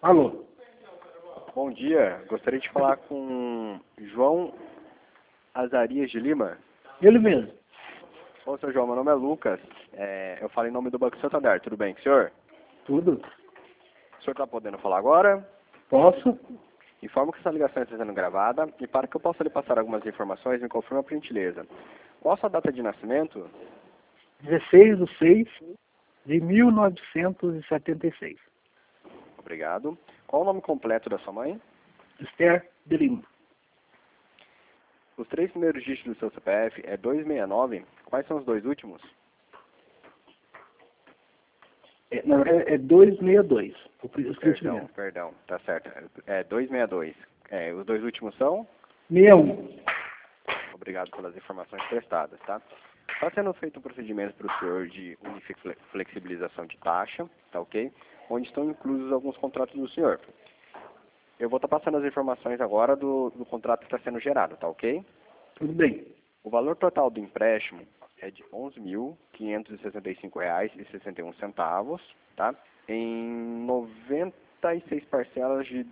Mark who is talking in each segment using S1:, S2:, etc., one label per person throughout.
S1: Alô?
S2: Bom dia, gostaria de falar com João Azarias de Lima.
S1: Ele mesmo.
S2: Ô, seu João, meu nome é Lucas. Eu falo em nome do Banco Santander, tudo bem com o senhor?
S1: Tudo?
S2: O senhor está podendo falar agora?
S1: Posso?
S2: Informo que essa ligação está sendo gravada e para que eu possa lhe passar algumas informações, me confirma por gentileza. Qual a sua data de nascimento?
S1: 16/6/1976.
S2: Obrigado. Qual o nome completo da sua mãe?
S1: Esther de Lima.
S2: Os 3 primeiros dígitos do seu CPF é 269. Quais são os 2 últimos?
S1: Na verdade, é 262.
S2: Perdão, tá certo. É 262. Os 2 últimos são?
S1: 61.
S2: Obrigado pelas informações prestadas, tá? Está sendo feito um procedimento para o senhor de flexibilização de taxa, tá ok? Onde estão inclusos alguns contratos do senhor. Eu vou estar passando as informações agora do contrato que está sendo gerado, tá ok?
S1: Tudo bem.
S2: O valor total do empréstimo é de R$ 11.565,61, tá? Em 96 parcelas de R$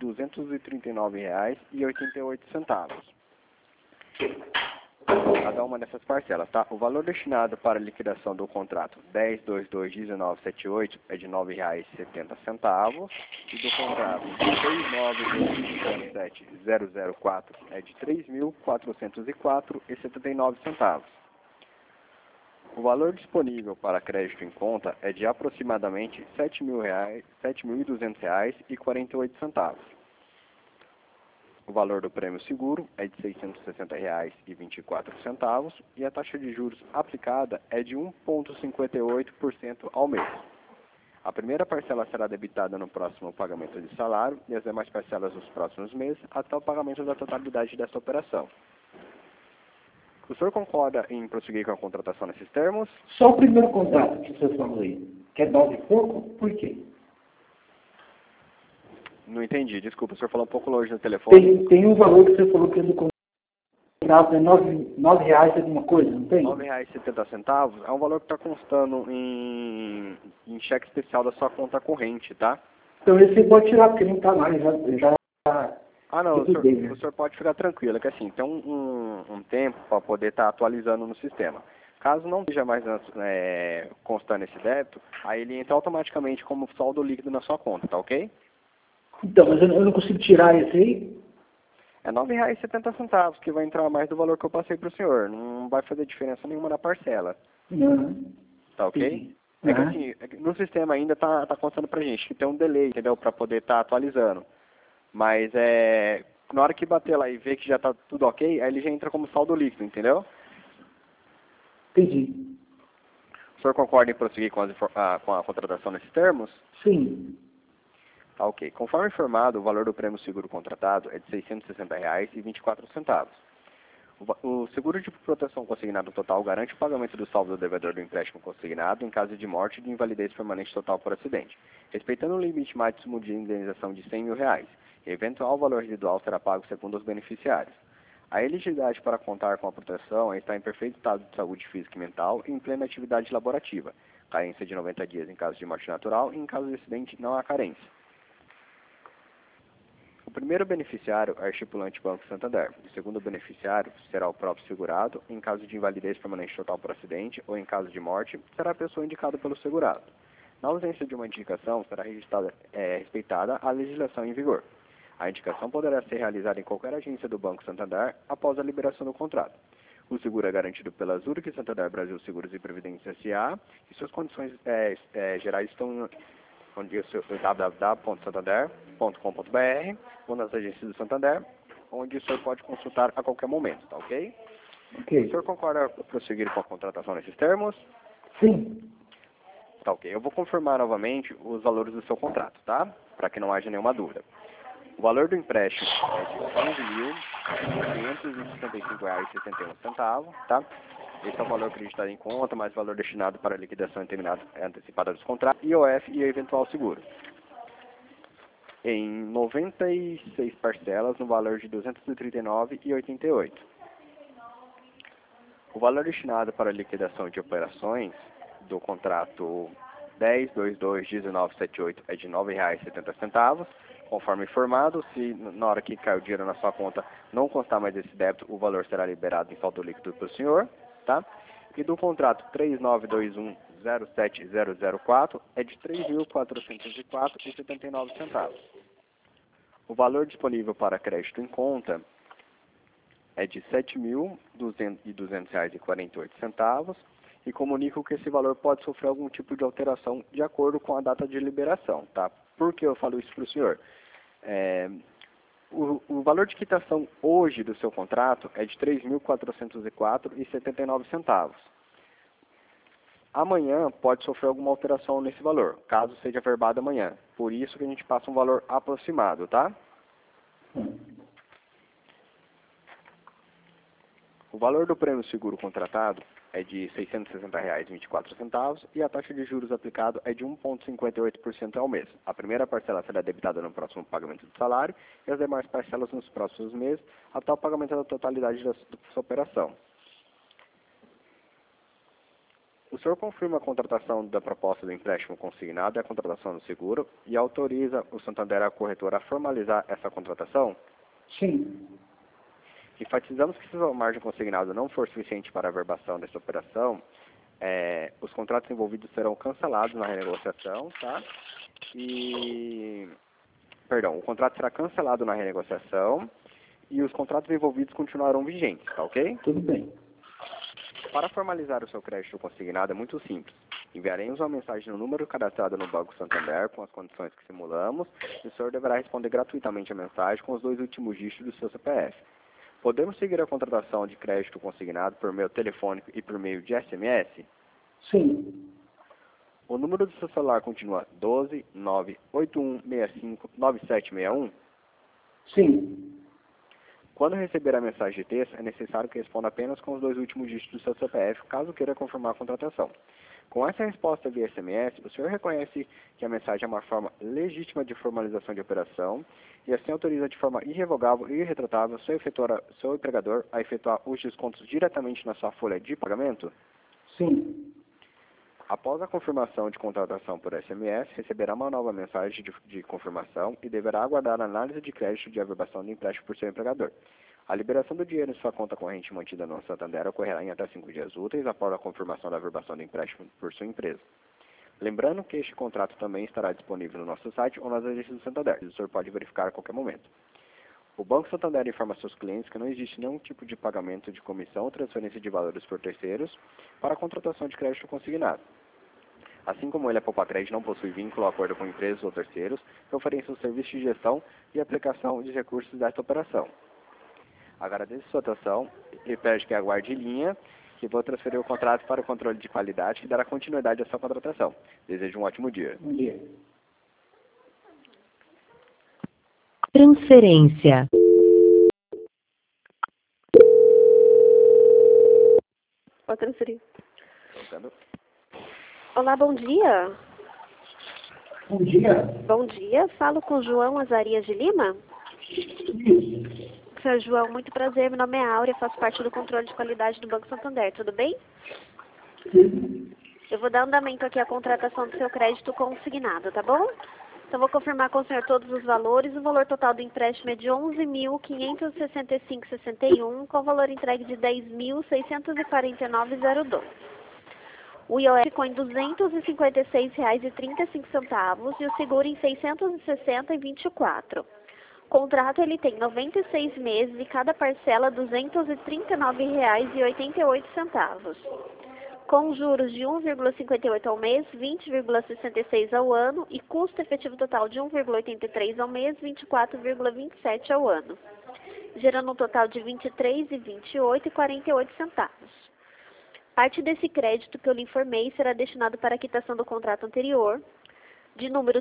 S2: 239,88. Cada uma dessas parcelas, tá? O valor destinado para a liquidação do contrato 10/22/1978 é de R$ 9,70 e do contrato 6/9/2007/004 é de R$ 3.404,79. O valor disponível para crédito em conta é de aproximadamente R$ 7.200,48. O valor do prêmio seguro é de R$ 660,24 e a taxa de juros aplicada é de 1,58% ao mês. A primeira parcela será debitada no próximo pagamento de salário e as demais parcelas nos próximos meses até o pagamento da totalidade desta operação. O senhor concorda em prosseguir com a contratação nesses termos?
S1: Só o primeiro contrato que você falou aí, que é 9 e pouco, por quê?
S2: Não entendi, desculpa, o senhor falou um pouco longe no telefone.
S1: Tem um valor que você falou que é do contrato, é R$ reais alguma coisa, não tem?
S2: R$ 9,70 é um valor que está constando em cheque especial da sua conta corrente, tá?
S1: Então esse você pode tirar, porque não está mais, já
S2: Não, o
S1: bem, né?
S2: senhor pode ficar tranquilo, é que assim, tem um tempo para poder estar atualizando no sistema. Caso não esteja mais constando esse débito, aí ele entra automaticamente como saldo líquido na sua conta, tá ok?
S1: Então, mas eu não consigo tirar esse aí?
S2: É R$ 9,70 que vai entrar mais do valor que eu passei para o senhor. Não vai fazer diferença nenhuma na parcela.
S1: Não.
S2: Tá ok?
S1: Entendi.
S2: É que assim, no sistema ainda tá constando pra gente que tem um delay, entendeu? Para poder estar atualizando. Mas na hora que bater lá e ver que já tá tudo ok, aí ele já entra como saldo líquido, entendeu?
S1: Entendi.
S2: O senhor concorda em prosseguir com a contratação nesses termos?
S1: Sim.
S2: Tá ok. Conforme informado, o valor do prêmio seguro contratado é de R$ 660,24. O seguro de proteção consignado total garante o pagamento do saldo do devedor do empréstimo consignado em caso de morte e de invalidez permanente total por acidente, respeitando o limite máximo de indenização de R$ 100.000. Eventual valor residual será pago segundo os beneficiários. A elegibilidade para contar com a proteção está em perfeito estado de saúde física e mental e em plena atividade laborativa. Carência de 90 dias em caso de morte natural e em caso de acidente não há carência. O primeiro beneficiário é o estipulante Banco Santander. O segundo beneficiário será o próprio segurado. Em caso de invalidez permanente total por acidente ou em caso de morte, será a pessoa indicada pelo segurado. Na ausência de uma indicação, será respeitada a legislação em vigor. A indicação poderá ser realizada em qualquer agência do Banco Santander após a liberação do contrato. O seguro é garantido pela Zurich Santander Brasil Seguros e Previdência S.A. e suas condições gerais estão onde o www.santander.com.br ou nas agências do Santander, onde o senhor pode consultar a qualquer momento, tá ok?
S1: Ok.
S2: O senhor concorda em prosseguir com a contratação nesses termos?
S1: Sim.
S2: Tá ok. Eu vou confirmar novamente os valores do seu contrato, tá? Para que não haja nenhuma dúvida. O valor do empréstimo é de R$ 11.565,61, tá? Esse é o valor acreditado em conta, mais o valor destinado para a liquidação antecipada dos contratos, IOF e eventual seguro. Em 96 parcelas, no valor de R$ 239,88. O valor destinado para a liquidação de operações do contrato 10.22.1978 é de R$ 9,70. Conforme informado, se na hora que cai o dinheiro na sua conta não constar mais esse débito, o valor será liberado em saldo líquido para o senhor, tá? E do contrato 3921-07004 é de R$ 3.404,79. O valor disponível para crédito em conta é de R$ 7.200,48 e comunico que esse valor pode sofrer algum tipo de alteração de acordo com a data de liberação, tá? Por que eu falo isso para o senhor? O valor de quitação hoje do seu contrato é de R$ 3.404,79. Amanhã pode sofrer alguma alteração nesse valor, caso seja averbado amanhã. Por isso que a gente passa um valor aproximado, tá? O valor do prêmio seguro contratado é de R$ 660,24 e a taxa de juros aplicada é de 1,58% ao mês. A primeira parcela será debitada no próximo pagamento do salário e as demais parcelas nos próximos meses, até o pagamento da totalidade da sua operação. O senhor confirma a contratação da proposta do empréstimo consignado e a contratação do seguro e autoriza o Santander, a corretora, a formalizar essa contratação?
S1: Sim.
S2: Enfatizamos que se a margem consignada não for suficiente para a averbação dessa operação, os contratos envolvidos serão cancelados na renegociação, tá? O contrato será cancelado na renegociação e os contratos envolvidos continuarão vigentes, tá ok?
S1: Tudo bem.
S2: Para formalizar o seu crédito consignado é muito simples. Enviaremos uma mensagem no número cadastrado no Banco Santander com as condições que simulamos e o senhor deverá responder gratuitamente a mensagem com os 2 últimos dígitos do seu CPF. Podemos seguir a contratação de crédito consignado por meio telefônico e por meio de SMS?
S1: Sim.
S2: O número do seu celular continua 12 981659761?
S1: Sim.
S2: Quando receber a mensagem de texto, é necessário que responda apenas com os 2 últimos dígitos do seu CPF, caso queira confirmar a contratação. Com essa resposta via SMS, o senhor reconhece que a mensagem é uma forma legítima de formalização de operação e assim autoriza de forma irrevogável e irretratável seu empregador a efetuar os descontos diretamente na sua folha de pagamento?
S1: Sim.
S2: Após a confirmação de contratação por SMS, receberá uma nova mensagem de confirmação e deverá aguardar a análise de crédito de averbação do empréstimo por seu empregador. A liberação do dinheiro em sua conta corrente mantida no Santander ocorrerá em até 5 dias úteis após a confirmação da averbação do empréstimo por sua empresa. Lembrando que este contrato também estará disponível no nosso site ou nas agências do Santander. O senhor pode verificar a qualquer momento. O Banco Santander informa seus clientes que não existe nenhum tipo de pagamento de comissão ou transferência de valores por terceiros para a contratação de crédito consignado. Assim como ele, a Poupa-Crédito não possui vínculo ou acordo com empresas ou terceiros que ofereçam o serviço de gestão e aplicação de recursos desta operação. Agradeço sua atenção e peço que aguarde em linha, que vou transferir o contrato para o controle de qualidade que dará continuidade à sua contratação. Desejo um ótimo dia.
S1: Bom dia.
S3: Transferência.
S4: Pode transferir.
S2: Voltando.
S4: Olá, bom dia.
S1: Bom dia.
S4: Bom dia, falo com João Azarias de Lima.
S1: Isso.
S4: Senhor João, muito prazer, meu nome é Áurea, faço parte do controle de qualidade do Banco Santander, tudo bem?
S1: Sim.
S4: Eu vou dar andamento aqui à contratação do seu crédito consignado, tá bom? Então vou confirmar com o senhor todos os valores, o valor total do empréstimo é de 11.565,61, com o valor entregue de 10.649,02. O IOF ficou em R$ 256,35 e o seguro em R$ 660,24. O contrato ele tem 96 meses e cada parcela R$ 239,88. Com juros de 1,58 ao mês, 20,66 ao ano e custo efetivo total de 1,83 ao mês, 24,27 ao ano. Gerando um total de R$ 23,28,48. Parte desse crédito que eu lhe informei será destinado para a quitação do contrato anterior, de número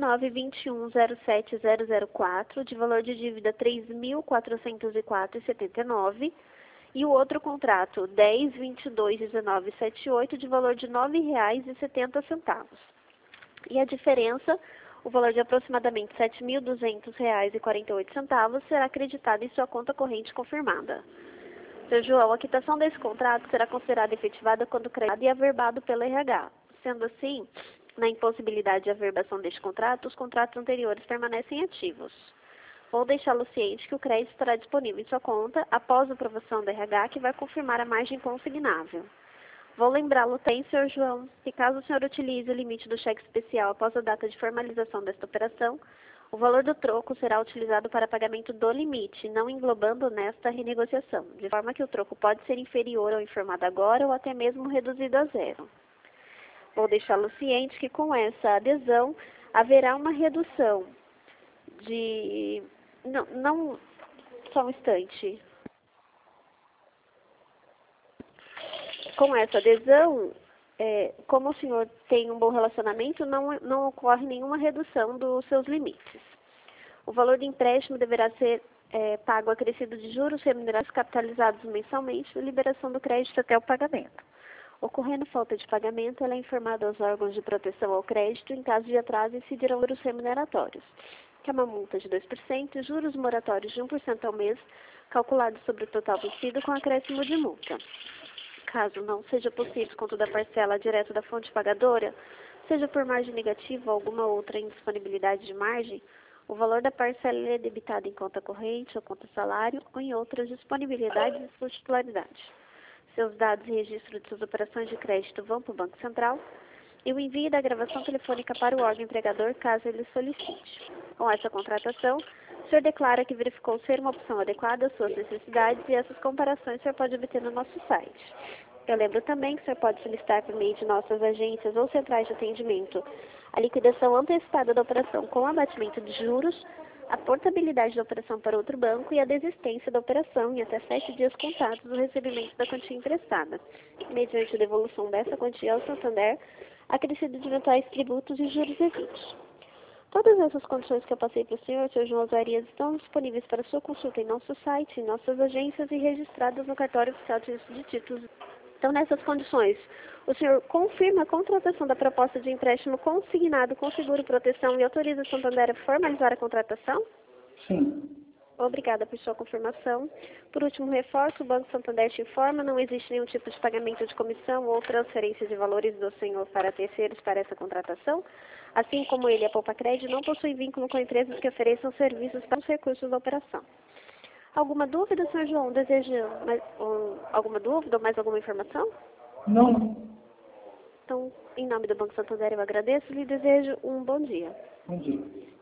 S4: 3921070004, de valor de dívida R$ 3.404,79, e o outro contrato 10221978, de valor de R$ 9,70. E a diferença, o valor de aproximadamente R$ 7.200,48, será acreditado em sua conta corrente confirmada. Seu João, a quitação desse contrato será considerada efetivada quando crédito e averbado pela RH. Sendo assim, Na impossibilidade de averbação deste contrato, os contratos anteriores permanecem ativos. Vou deixá-lo ciente que o crédito estará disponível em sua conta após a aprovação da RH, que vai confirmar a margem consignável. Vou lembrá-lo também, Sr. João, que caso o senhor utilize o limite do cheque especial após a data de formalização desta operação, o valor do troco será utilizado para pagamento do limite, não englobando nesta renegociação, de forma que o troco pode ser inferior ao informado agora ou até mesmo reduzido a zero. Vou deixá-lo ciente que com essa adesão haverá uma redução de... Não só um instante. Com essa adesão, como o senhor tem um bom relacionamento, não ocorre nenhuma redução dos seus limites. O valor do empréstimo deverá ser pago acrescido de juros remunerados capitalizados mensalmente e liberação do crédito até o pagamento. Ocorrendo falta de pagamento, ela é informada aos órgãos de proteção ao crédito. Em caso de atraso, incidirão juros remuneratórios, que é uma multa de 2% e juros moratórios de 1% ao mês, calculados sobre o total vencido com acréscimo de multa. Caso não seja possível desconto da parcela direto da fonte pagadora, seja por margem negativa ou alguma outra indisponibilidade de margem, o valor da parcela é debitado em conta corrente ou conta salário ou em outras disponibilidades de sua titularidade. Seus dados e registro de suas operações de crédito vão para o Banco Central e o envio da gravação telefônica para o órgão empregador, caso ele solicite. Com essa contratação, o senhor declara que verificou ser uma opção adequada às suas necessidades e essas comparações o senhor pode obter no nosso site. Eu lembro também que o senhor pode solicitar por meio de nossas agências ou centrais de atendimento a liquidação antecipada da operação com abatimento de juros, a portabilidade da operação para outro banco e a desistência da operação em até 7 dias contados do recebimento da quantia emprestada, mediante a devolução dessa quantia ao Santander, acrescido de eventuais tributos e juros devidos. Todas essas condições que eu passei para o senhor, Sr. João Osarias, estão disponíveis para sua consulta em nosso site, em nossas agências e registradas no cartório oficial de títulos. Então, nessas condições, o senhor confirma a contratação da proposta de empréstimo consignado com seguro, proteção e autoriza o Santander a formalizar a contratação?
S1: Sim.
S4: Obrigada por sua confirmação. Por último, reforço, o Banco Santander te informa, não existe nenhum tipo de pagamento de comissão ou transferência de valores do senhor para terceiros para essa contratação. Assim como ele, a Poupa Crédito não possui vínculo com empresas que ofereçam serviços para os recursos da operação. Alguma dúvida, Sr. João? Deseja alguma dúvida ou mais alguma informação?
S1: Não.
S4: Então, em nome do Banco Santander, eu agradeço e lhe desejo um bom dia.
S1: Bom dia.